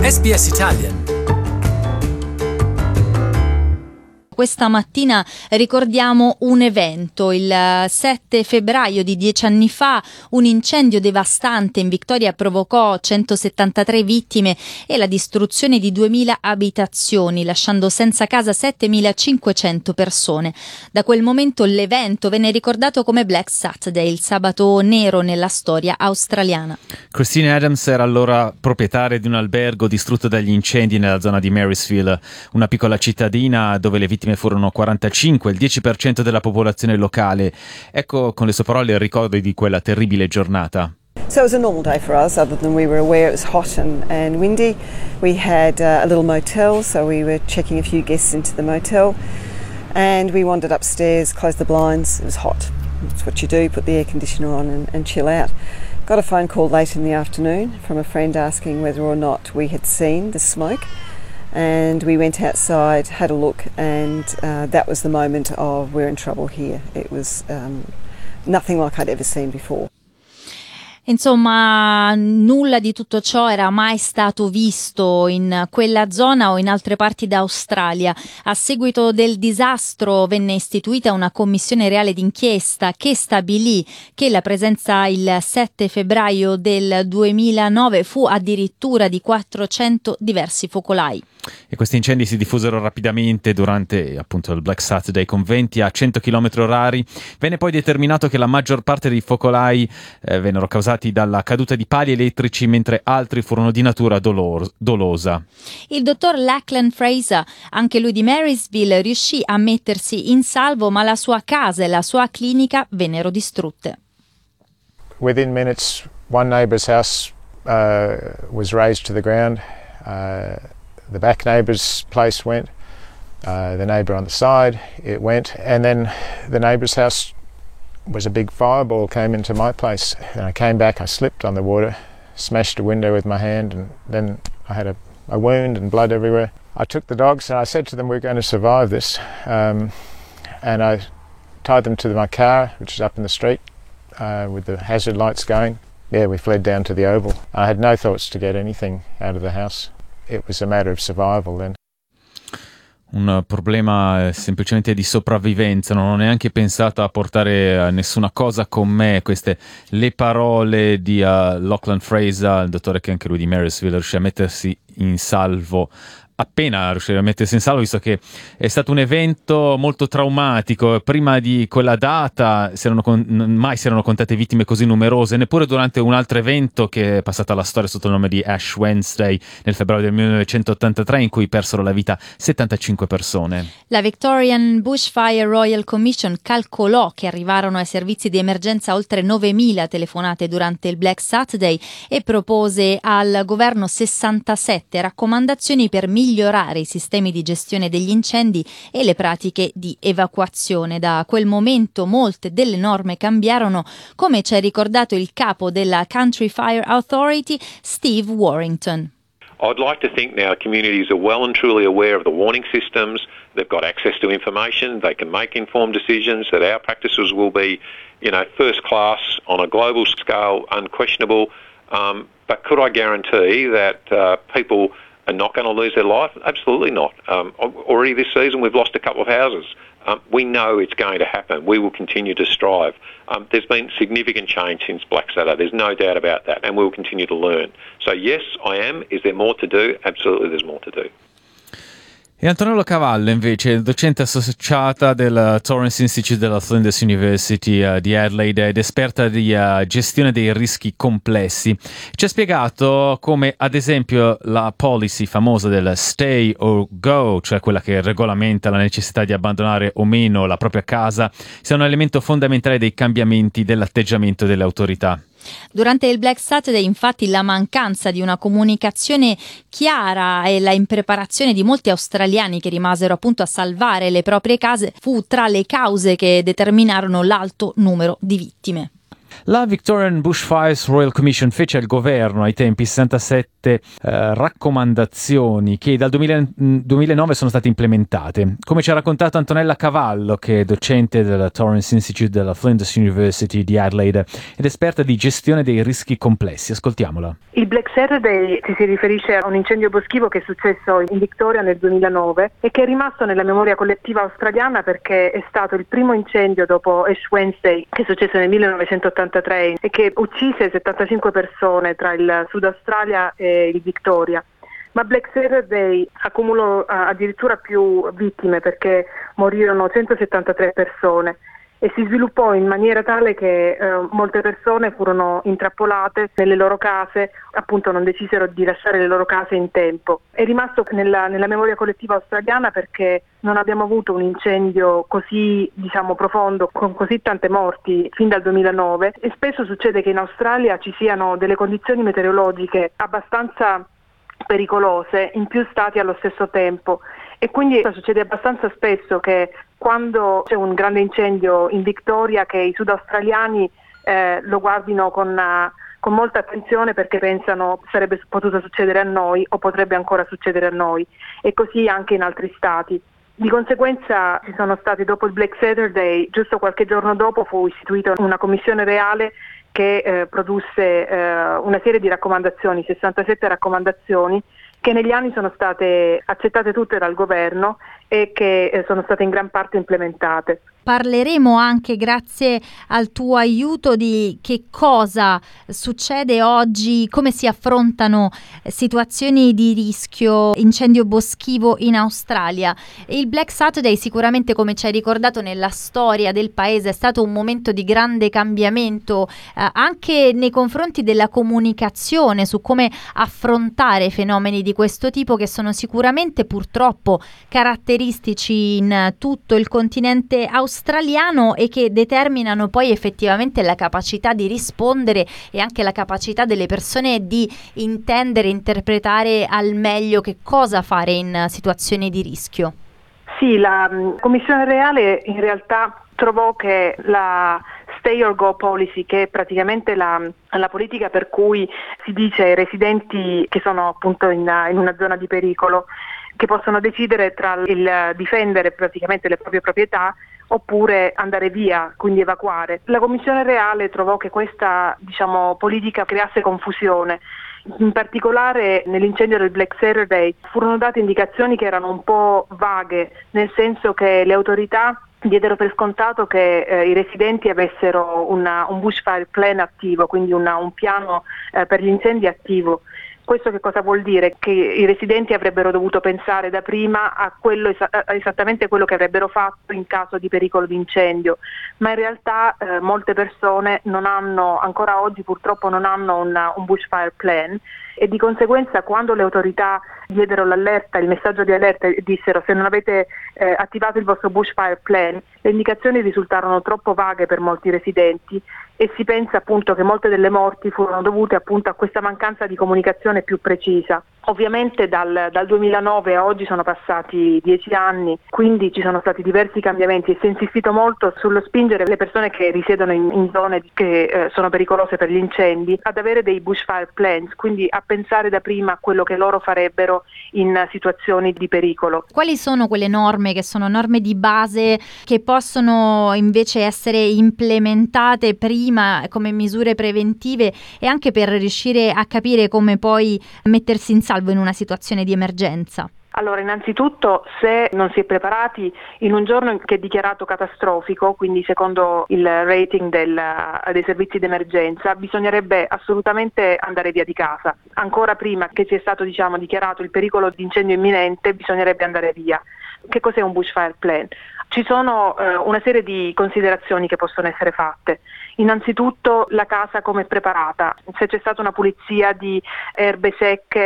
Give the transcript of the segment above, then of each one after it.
SBS Italian. Questa mattina ricordiamo un evento. Il 7 febbraio di 10 anni fa un incendio devastante in Victoria provocò 173 vittime e la distruzione di 2000 abitazioni, lasciando senza casa 7500 persone. Da quel momento l'evento venne ricordato come Black Saturday, il sabato nero nella storia australiana. Christine Adams era allora proprietaria di un albergo distrutto dagli incendi nella zona di Marysville, una piccola cittadina dove le vittime furono 45, il 10% della popolazione locale. Ecco con le sue parole il ricordo di quella terribile giornata. So it was a normal day for us, other than we were aware it was hot and windy. We had a little motel, so we were checking a few guests into the motel, and we wandered upstairs, closed the blinds. It was hot. That's what you do, put the air conditioner on and chill out. Got a phone call late in the afternoon from a friend asking whether or not we had seen the smoke. And we went outside, had a look, and that was the moment of we're in trouble here. It was nothing like I'd ever seen before. Insomma, nulla di tutto ciò era mai stato visto in quella zona o in altre parti d'Australia. A seguito del disastro venne istituita una commissione reale d'inchiesta che stabilì che la presenza il 7 febbraio del 2009 fu addirittura di 400 diversi focolai. E questi incendi si diffusero rapidamente durante appunto il Black Saturday con venti a 100 km/h. Venne poi determinato che la maggior parte dei focolai vennero causati dalla caduta di pali elettrici, mentre altri furono di natura dolosa. Il dottor Lachlan Fraser, anche lui di Marysville, riuscì a mettersi in salvo, ma la sua casa e la sua clinica vennero distrutte. Within minutes, one neighbour's house was razed to the ground. The back neighbour's place went, the neighbour on the side, it went, and then the neighbour's house was a big fireball came into my place. And I came back, I slipped on the water, smashed a window with my hand, and then I had a wound and blood everywhere. I took the dogs and I said to them, we're going to survive this. And I tied them to my car, which is up in the street, with the hazard lights going. Yeah, we fled down to the Oval. I had no thoughts to get anything out of the house. It was a matter of survival then. Un problema semplicemente di sopravvivenza, non ho neanche pensato a portare nessuna cosa con me. Queste le parole di Lachlan Fraser, il dottore che anche lui di Marysville riuscì a mettersi in salvo appena riuscire a mettersi in salvo, visto che è stato un evento molto traumatico. Prima di quella data mai si erano contate vittime così numerose, neppure durante un altro evento che è passato alla storia sotto il nome di Ash Wednesday nel febbraio del 1983, in cui persero la vita 75 persone. La Victorian Bushfire Royal Commission calcolò che arrivarono ai servizi di emergenza oltre 9.000 telefonate durante il Black Saturday e propose al governo 67 raccomandazioni per migliorare i sistemi di gestione degli incendi e le pratiche di evacuazione. Da quel momento molte delle norme cambiarono, come ci ha ricordato il capo della Country Fire Authority, Steve Warrington. I'd like to think now communities are well and truly aware of the warning systems, they've got access to information, they can make informed decisions, that our practices will be, first class on a global scale, unquestionable. But could I guarantee that people are not going to lose their life? Absolutely not. Already this season we've lost a couple of houses. We know it's going to happen. We will continue to strive. There's been significant change since Black Saturday. There's no doubt about that, and we will continue to learn. So yes, I am. Is there more to do? Absolutely there's more to do. E Antonella Cavallo, invece, docente associata del Torrance Institute della Flinders University di Adelaide ed esperta di gestione dei rischi complessi, ci ha spiegato come, ad esempio, la policy famosa del stay or go, cioè quella che regolamenta la necessità di abbandonare o meno la propria casa, sia un elemento fondamentale dei cambiamenti dell'atteggiamento delle autorità. Durante il Black Saturday, infatti, la mancanza di una comunicazione chiara e la impreparazione di molti australiani che rimasero appunto a salvare le proprie case fu tra le cause che determinarono l'alto numero di vittime. La Victorian Bushfires Royal Commission fece al governo ai tempi 67 raccomandazioni che dal 2009 sono state implementate. Come ci ha raccontato Antonella Cavallo, che è docente del Torrance Institute della Flinders University di Adelaide ed esperta di gestione dei rischi complessi. Ascoltiamola. Il Black Saturday si riferisce a un incendio boschivo che è successo in Victoria nel 2009 e che è rimasto nella memoria collettiva australiana perché è stato il primo incendio dopo Ash Wednesday, che è successo nel 1983 e che uccise 75 persone tra il Sud Australia e il Victoria. Ma Black Saturday accumulò addirittura più vittime perché morirono 173 persone e si sviluppò in maniera tale che molte persone furono intrappolate nelle loro case, appunto non decisero di lasciare le loro case in tempo. È rimasto nella memoria collettiva australiana perché non abbiamo avuto un incendio così, profondo, con così tante morti fin dal 2009 e spesso succede che in Australia ci siano delle condizioni meteorologiche abbastanza pericolose in più stati allo stesso tempo e quindi succede abbastanza spesso che quando c'è un grande incendio in Victoria che i sudaustraliani lo guardino con molta attenzione perché pensano sarebbe potuto succedere a noi o potrebbe ancora succedere a noi e così anche in altri stati. Di conseguenza ci sono stati, dopo il Black Saturday, giusto qualche giorno dopo fu istituita una commissione reale che produsse una serie di raccomandazioni, 67 raccomandazioni, che negli anni sono state accettate tutte dal governo e che sono state in gran parte implementate. Parleremo anche, grazie al tuo aiuto, di che cosa succede oggi, come si affrontano situazioni di rischio, incendio boschivo in Australia. Il Black Saturday sicuramente, come ci hai ricordato, nella storia del paese è stato un momento di grande cambiamento anche nei confronti della comunicazione su come affrontare fenomeni di questo tipo che sono sicuramente purtroppo caratteristici in tutto il continente australiano e che determinano poi effettivamente la capacità di rispondere e anche la capacità delle persone di intendere, interpretare al meglio che cosa fare in situazioni di rischio. Sì, la Commissione Reale in realtà trovò che la Stay or Go Policy, che è praticamente la politica per cui si dice ai residenti che sono appunto in una zona di pericolo, che possono decidere tra il difendere praticamente le proprie proprietà oppure andare via, quindi evacuare. La Commissione Reale trovò che questa politica creasse confusione. In particolare nell'incendio del Black Saturday furono date indicazioni che erano un po' vaghe, nel senso che le autorità diedero per scontato che i residenti avessero un bushfire plan attivo, quindi un piano per gli incendi attivo. Questo che cosa vuol dire? Che i residenti avrebbero dovuto pensare da prima a esattamente quello che avrebbero fatto in caso di pericolo di incendio, ma in realtà molte persone ancora oggi purtroppo non hanno un bushfire plan e di conseguenza quando le autorità diedero l'allerta, il messaggio di allerta e dissero se non avete attivato il vostro bushfire plan, le indicazioni risultarono troppo vaghe per molti residenti e si pensa appunto che molte delle morti furono dovute appunto a questa mancanza di comunicazione più precisa. Ovviamente dal 2009 a oggi sono passati 10 anni, quindi ci sono stati diversi cambiamenti e si è insistito molto sullo spingere le persone che risiedono in zone che sono pericolose per gli incendi ad avere dei bushfire plans, quindi a pensare da prima a quello che loro farebbero in situazioni di pericolo. Quali sono quelle norme che sono norme di base che possono invece essere implementate prima come misure preventive e anche per riuscire a capire come poi mettersi in salvo in una situazione di emergenza? Allora, innanzitutto, se non si è preparati in un giorno che è dichiarato catastrofico, quindi secondo il rating dei servizi d'emergenza, bisognerebbe assolutamente andare via di casa. Ancora prima che sia stato dichiarato il pericolo di incendio imminente, bisognerebbe andare via. Che cos'è un bushfire plan? Ci sono una serie di considerazioni che possono essere fatte. Innanzitutto la casa come è preparata, se c'è stata una pulizia di erbe secche,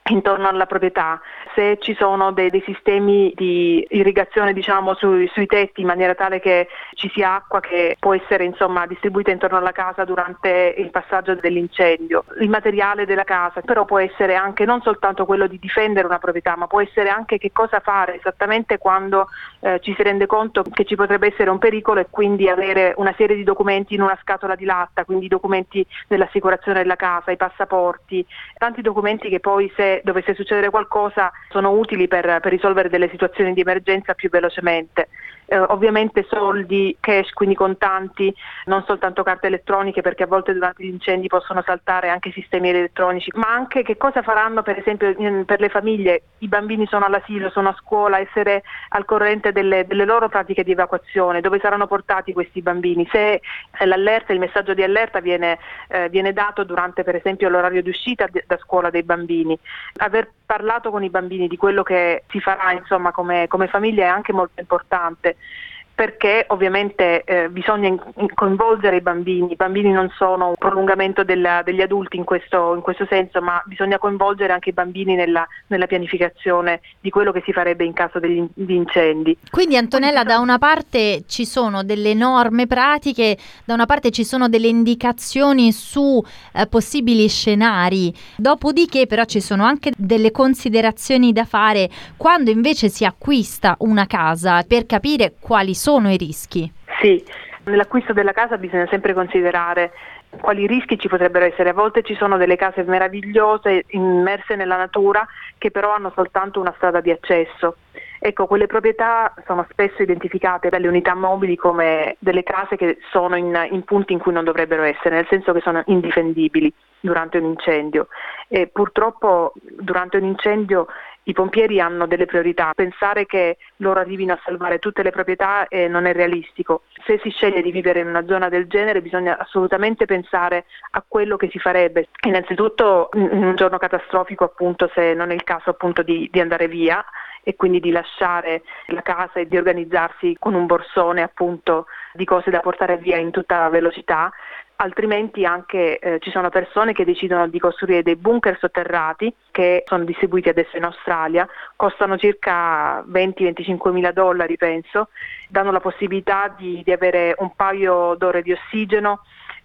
intorno alla proprietà, se ci sono dei sistemi di irrigazione sui tetti in maniera tale che ci sia acqua che può essere distribuita intorno alla casa durante il passaggio dell'incendio, il materiale della casa, però può essere anche non soltanto quello di difendere una proprietà, ma può essere anche che cosa fare esattamente quando ci si rende conto che ci potrebbe essere un pericolo, e quindi avere una serie di documenti in una scatola di latta, quindi i documenti dell'assicurazione della casa, i passaporti, tanti documenti che poi, se dovesse succedere qualcosa, sono utili per risolvere delle situazioni di emergenza più velocemente. Ovviamente soldi, cash, quindi contanti, non soltanto carte elettroniche, perché a volte durante gli incendi possono saltare anche sistemi elettronici, ma anche che cosa faranno per esempio per le famiglie. I bambini sono all'asilo, sono a scuola, essere al corrente delle loro pratiche di evacuazione, dove saranno portati questi bambini, se il messaggio di allerta viene dato durante per esempio l'orario di uscita da scuola dei bambini. Aver parlato con i bambini di quello che si farà come famiglia è anche molto importante, perché ovviamente bisogna coinvolgere i bambini. I bambini non sono un prolungamento degli adulti in questo senso, ma bisogna coinvolgere anche i bambini nella pianificazione di quello che si farebbe in caso di incendi. Quindi Antonella, da una parte ci sono delle norme pratiche, da una parte ci sono delle indicazioni su possibili scenari, dopodiché però ci sono anche delle considerazioni da fare quando invece si acquista una casa, per capire quali sono i rischi. Sì, nell'acquisto della casa bisogna sempre considerare quali rischi ci potrebbero essere. A volte ci sono delle case meravigliose, immerse nella natura, che però hanno soltanto una strada di accesso. Ecco, quelle proprietà sono spesso identificate dalle unità mobili come delle case che sono in punti in cui non dovrebbero essere, nel senso che sono indifendibili durante un incendio. E purtroppo durante un incendio i pompieri hanno delle priorità. Pensare che loro arrivino a salvare tutte le proprietà non è realistico. Se si sceglie di vivere in una zona del genere bisogna assolutamente pensare a quello che si farebbe. Innanzitutto in un giorno catastrofico, appunto, se non è il caso appunto di andare via e quindi di lasciare la casa e di organizzarsi con un borsone appunto di cose da portare via in tutta velocità. Altrimenti anche ci sono persone che decidono di costruire dei bunker sotterrati che sono distribuiti adesso in Australia, costano circa $20-25.000 penso, danno la possibilità di avere un paio d'ore di ossigeno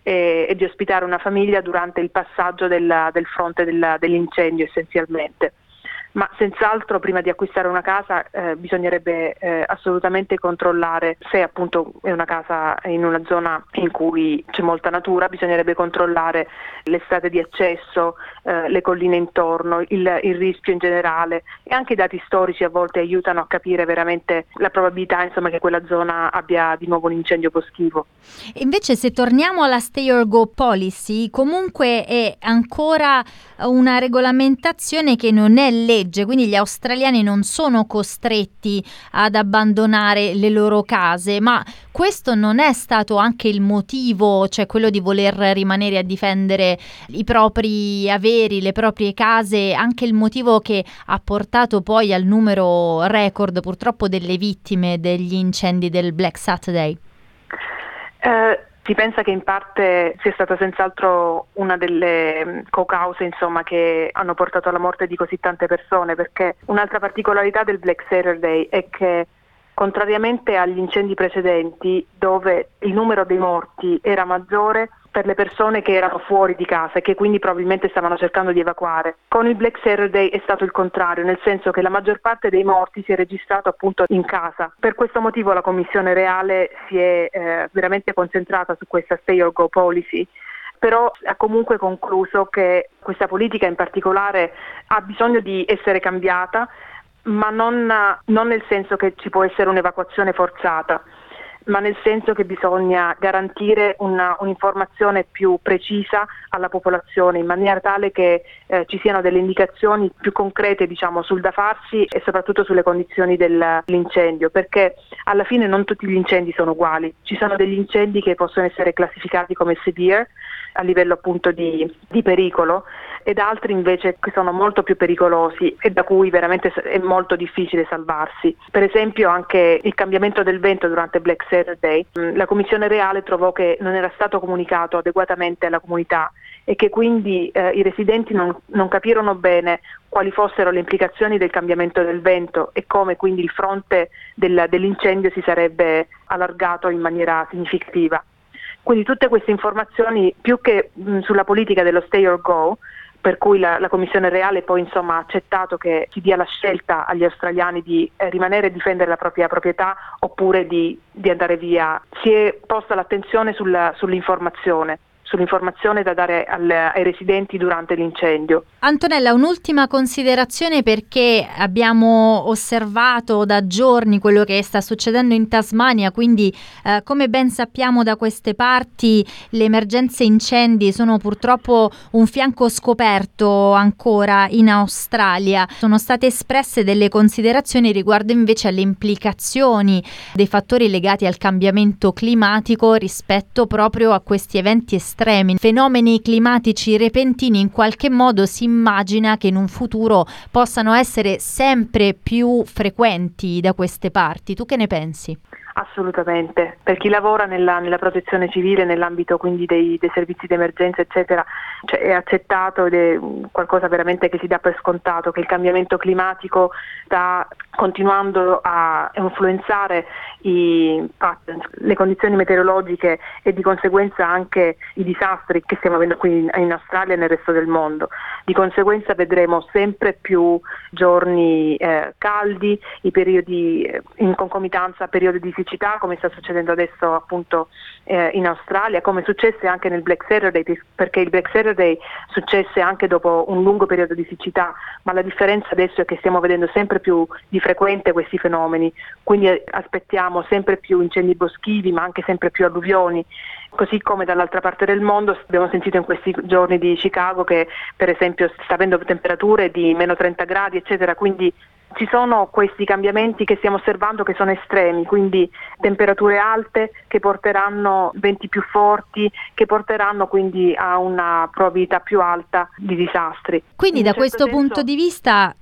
e di ospitare una famiglia durante il passaggio del fronte dell'incendio essenzialmente. Ma senz'altro prima di acquistare una casa bisognerebbe assolutamente controllare se appunto è una casa in una zona in cui c'è molta natura, bisognerebbe controllare le strade di accesso, le colline intorno, il rischio in generale, e anche i dati storici a volte aiutano a capire veramente la probabilità che quella zona abbia di nuovo un incendio boschivo. Invece se torniamo alla Stay or Go Policy, comunque è ancora una regolamentazione che non è legge, quindi gli australiani non sono costretti ad abbandonare le loro case, ma questo non è stato anche il motivo, cioè quello di voler rimanere a difendere i propri averi, le proprie case, anche il motivo che ha portato poi al numero record purtroppo delle vittime degli incendi del Black Saturday? Si pensa che in parte sia stata senz'altro una delle co-cause che hanno portato alla morte di così tante persone, perché un'altra particolarità del Black Saturday è che, contrariamente agli incendi precedenti dove il numero dei morti era maggiore per le persone che erano fuori di casa e che quindi probabilmente stavano cercando di evacuare, con il Black Saturday è stato il contrario, nel senso che la maggior parte dei morti si è registrato appunto in casa. Per questo motivo la Commissione Reale si è veramente concentrata su questa Stay or Go Policy, però ha comunque concluso che questa politica in particolare ha bisogno di essere cambiata, ma non nel senso che ci può essere un'evacuazione forzata, ma nel senso che bisogna garantire un'informazione più precisa alla popolazione, in maniera tale che ci siano delle indicazioni più concrete sul da farsi e soprattutto sulle condizioni dell'incendio, perché alla fine non tutti gli incendi sono uguali. Ci sono degli incendi che possono essere classificati come severe a livello appunto di pericolo, ed altri invece che sono molto più pericolosi e da cui veramente è molto difficile salvarsi. Per esempio anche il cambiamento del vento durante Black Saturday, la Commissione Reale trovò che non era stato comunicato adeguatamente alla comunità e che quindi i residenti non capirono bene quali fossero le implicazioni del cambiamento del vento e come quindi il fronte dell'incendio si sarebbe allargato in maniera significativa. Quindi tutte queste informazioni, più che sulla politica dello stay or go, per cui la Commissione Reale poi ha accettato che si dia la scelta agli australiani di rimanere e difendere la propria proprietà oppure di andare via. Si è posta l'attenzione sull'informazione da dare ai residenti durante l'incendio. Antonella, un'ultima considerazione, perché abbiamo osservato da giorni quello che sta succedendo in Tasmania, quindi come ben sappiamo da queste parti le emergenze incendi sono purtroppo un fianco scoperto ancora in Australia. Sono state espresse delle considerazioni riguardo invece alle implicazioni dei fattori legati al cambiamento climatico rispetto proprio a questi eventi estremi. Fenomeni climatici repentini in qualche modo si immagina che in un futuro possano essere sempre più frequenti da queste parti. Tu che ne pensi? Assolutamente, per chi lavora nella protezione civile, nell'ambito quindi dei servizi di emergenza eccetera, è accettato ed è qualcosa veramente che si dà per scontato, che il cambiamento climatico sta continuando a influenzare i patterns, le condizioni meteorologiche e di conseguenza anche i disastri che stiamo avendo qui in Australia e nel resto del mondo. Di conseguenza vedremo sempre più giorni caldi, i periodi in concomitanza periodi di siccità, come sta succedendo adesso appunto in Australia, come successe anche nel Black Saturday, perché il Black Saturday successe anche dopo un lungo periodo di siccità, ma la differenza adesso è che stiamo vedendo sempre più di frequente questi fenomeni, quindi aspettiamo sempre più incendi boschivi, ma anche sempre più alluvioni. Così come dall'altra parte del mondo abbiamo sentito in questi giorni di Chicago che per esempio sta avendo temperature di meno 30 gradi eccetera, quindi ci sono questi cambiamenti che stiamo osservando che sono estremi, quindi temperature alte che porteranno venti più forti, che porteranno quindi a una probabilità più alta di disastri. Quindi da questo punto di vista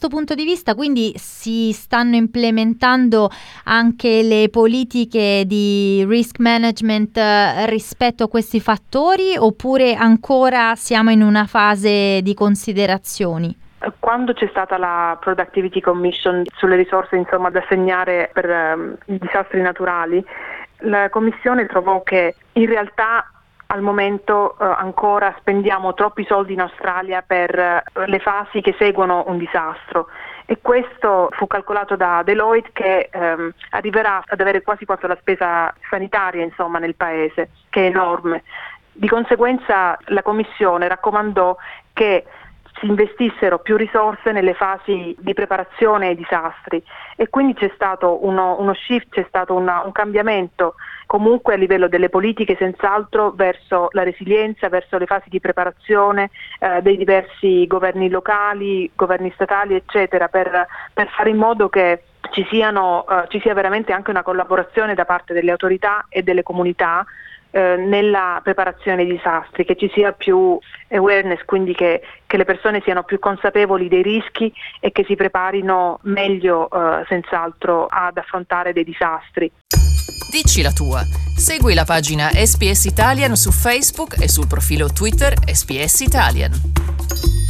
quindi si stanno implementando anche le politiche di risk management rispetto a questi fattori, oppure ancora siamo in una fase di considerazioni? Quando c'è stata la Productivity Commission sulle risorse da assegnare per i disastri naturali, la Commissione trovò che in realtà al momento ancora spendiamo troppi soldi in Australia per le fasi che seguono un disastro, e questo fu calcolato da Deloitte che arriverà ad avere quasi quanto la spesa sanitaria nel paese, che è enorme. Di conseguenza la Commissione raccomandò che si investissero più risorse nelle fasi di preparazione ai disastri, e quindi c'è stato uno shift, c'è stato un cambiamento comunque a livello delle politiche senz'altro verso la resilienza, verso le fasi di preparazione dei diversi governi locali, governi statali eccetera, per fare in modo che ci sia veramente anche una collaborazione da parte delle autorità e delle comunità nella preparazione ai disastri, che ci sia più awareness, quindi che le persone siano più consapevoli dei rischi e che si preparino meglio senz'altro ad affrontare dei disastri. Dici la tua. Segui la pagina SPS Italian su Facebook e sul profilo Twitter SPS Italian.